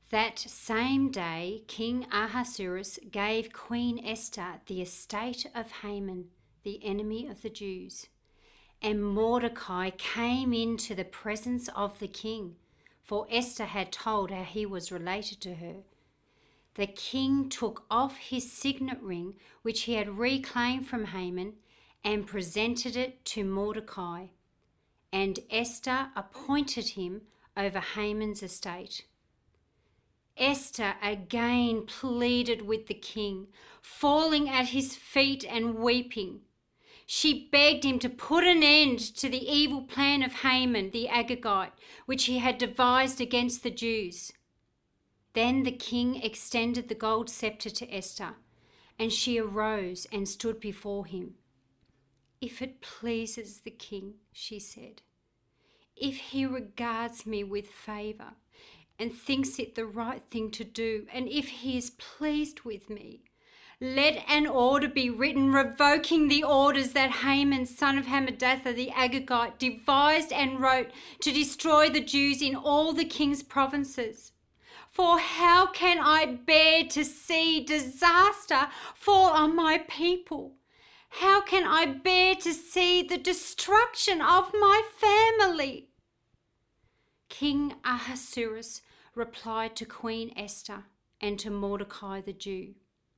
That same day, King Ahasuerus gave Queen Esther the estate of Haman, the enemy of the Jews. And Mordecai came into the presence of the king, for Esther had told how he was related to her. The king took off his signet ring, which he had reclaimed from Haman, and presented it to Mordecai. And Esther appointed him over Haman's estate. Esther again pleaded with the king, falling at his feet and weeping. She begged him to put an end to the evil plan of Haman the Agagite, which he had devised against the Jews. Then the king extended the gold scepter to Esther, and she arose and stood before him. "If it pleases the king," she said, "if he regards me with favour and thinks it the right thing to do, and if he is pleased with me, let an order be written revoking the orders that Haman, son of Hammedatha the Agagite, devised and wrote to destroy the Jews in all the king's provinces. For how can I bear to see disaster fall on my people? How can I bear to see the destruction of my family?" King Ahasuerus replied to Queen Esther and to Mordecai the Jew,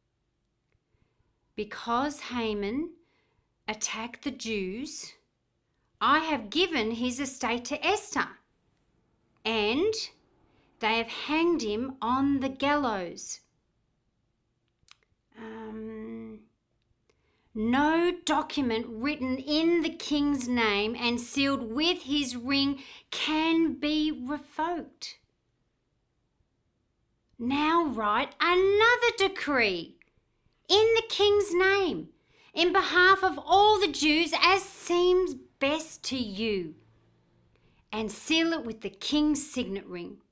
"Because Haman attacked the Jews, I have given his estate to Esther, and they have hanged him on the gallows. No document written in the king's name and sealed with his ring can be revoked. Now write another decree in the king's name, in behalf of all the Jews, as seems best to you, and seal it with the king's signet ring."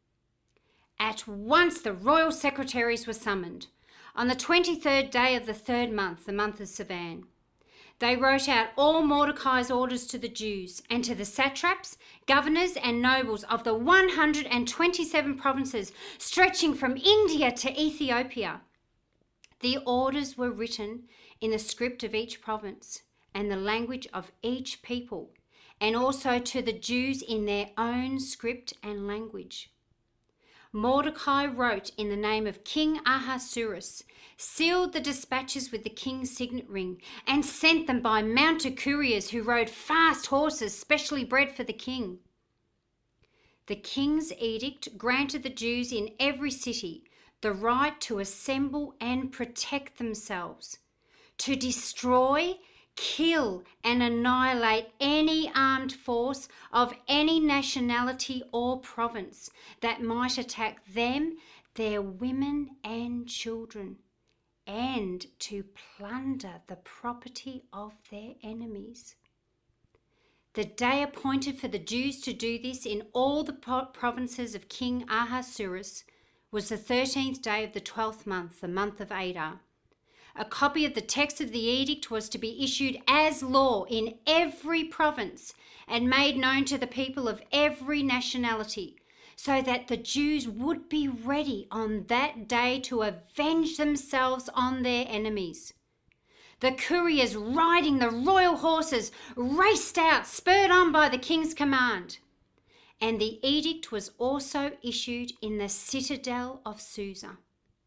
At once the royal secretaries were summoned. On the 23rd day of the 3rd month, the month of Sivan, they wrote out all Mordecai's orders to the Jews and to the satraps, governors and nobles of the 127 provinces stretching from India to Ethiopia. The orders were written in the script of each province and the language of each people, and also to the Jews in their own script and language. Mordecai wrote in the name of King Ahasuerus, sealed the dispatches with the king's signet ring, and sent them by mounted couriers who rode fast horses specially bred for the king. The king's edict granted the Jews in every city the right to assemble and protect themselves, to destroy, kill and annihilate any armed force of any nationality or province that might attack them, their women and children, and to plunder the property of their enemies. The day appointed for the Jews to do this in all the provinces of King Ahasuerus was the 13th day of the 12th month, the month of Adar. A copy of the text of the edict was to be issued as law in every province and made known to the people of every nationality, so that the Jews would be ready on that day to avenge themselves on their enemies. The couriers riding the royal horses raced out, spurred on by the king's command. And the edict was also issued in the citadel of Susa.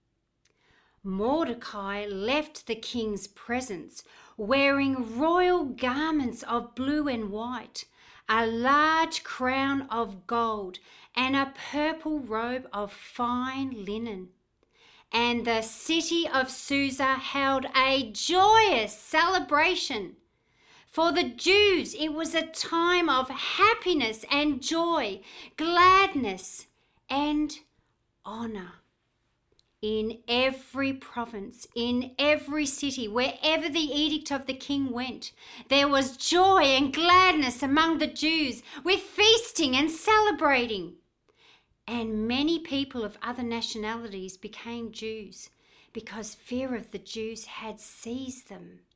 Mordecai left the king's presence wearing royal garments of blue and white, a large crown of gold, and a purple robe of fine linen. And the city of Susa held a joyous celebration. For the Jews, it was a time of happiness and joy, gladness and honour. In every province, in every city, wherever the edict of the king went, there was joy and gladness among the Jews, with feasting and celebrating. And many people of other nationalities became Jews, because fear of the Jews had seized them.